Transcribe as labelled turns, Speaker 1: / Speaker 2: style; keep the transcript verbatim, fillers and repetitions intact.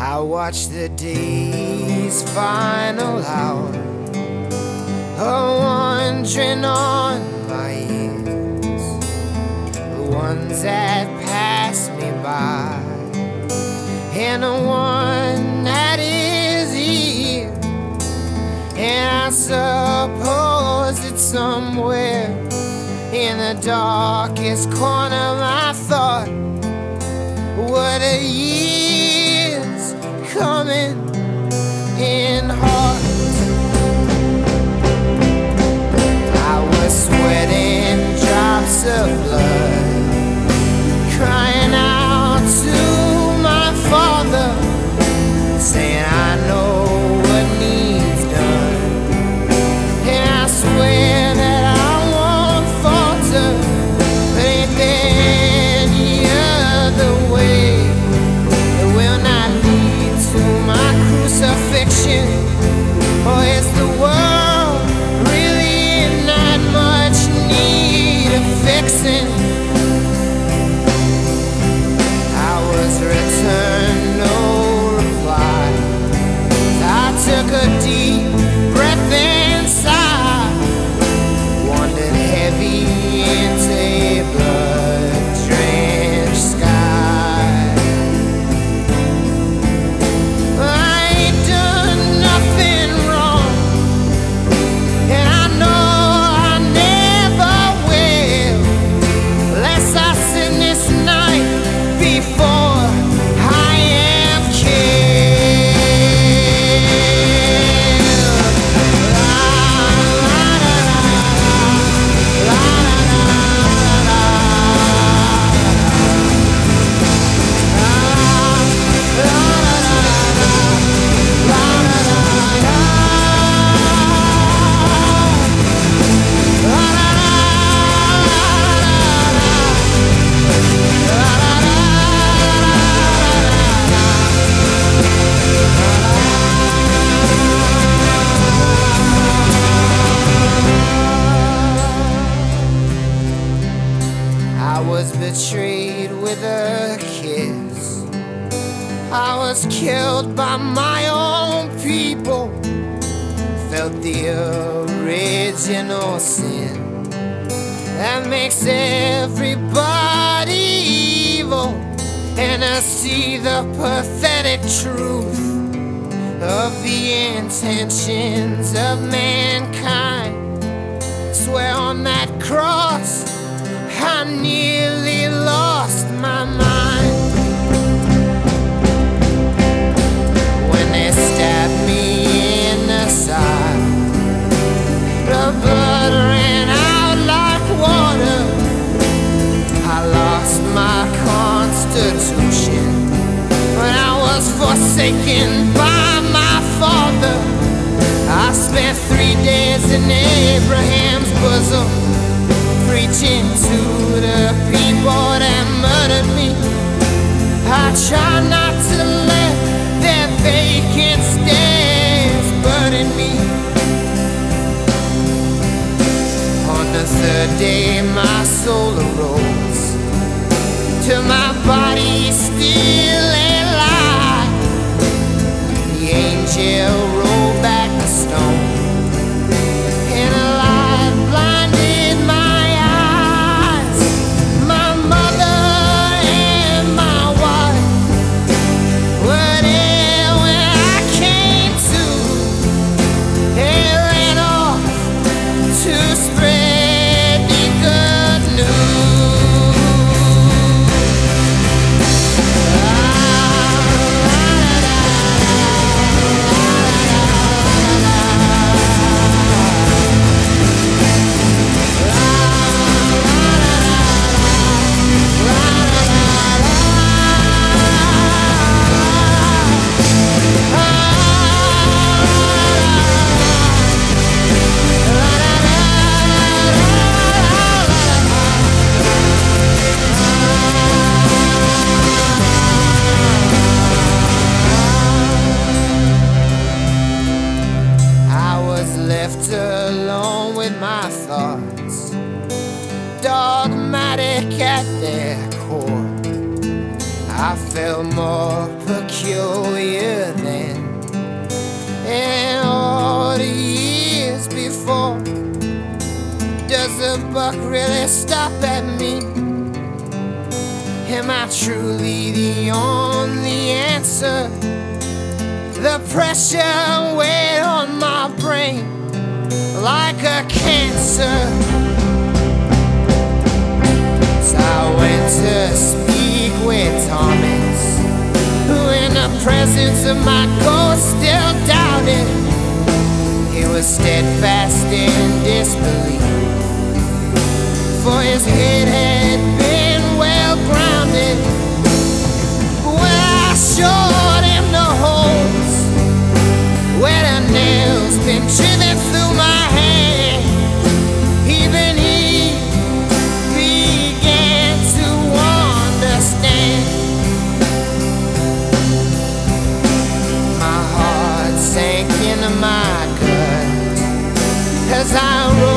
Speaker 1: I watch the day's final hour, a wandering on my ears, the ones that pass me by, and the one that is here. And I suppose it's somewhere in the darkest corner of my thought. What a year's coming in hard. I was sweating drops of blood, crying out to my Father, saying I know what needs done. And I swear that I won't falter, but ain't there any other way that will not lead to my crucifixion? Or is the world really in that much need of fixing? I was returned no reply. I took a deep breath and sigh, wandered heavy into a blood-drenched sky. I ain't done nothing wrong, and I know I never will, unless I sin this night before I am killed. I was betrayed with a kiss. I was killed by my own people. Felt the original sin that makes everybody evil. And I see the pathetic truth of the intentions of mankind. Swear on that cross I nearly lost my mind when they stabbed me in the side. The blood ran out like water. I lost my constitution when I was forsaken by my father. I spent three days in Abraham's bosom, preaching to the people that murdered me. I try not to let their vacant stares burden me. On the third day my soul arose, till my body still alive. The angel rolled back the stone, and a light blinded my eyes. My mother and my wife were there when I came to. They ran off to spread the good news. Left alone with my thoughts, dogmatic at their core. I felt more peculiar then, and all the years before. Does the buck really stop at me? Am I truly the only answer? The pressure weighed on my brain like a cancer. So I went to speak with Thomas, who in the presence of my ghost still doubted. He was steadfast in disbelief, for his head had been well grounded. When I showed him the holes where the nails been driven through my hand, even he began to understand. My heart sank into my gut as I wrote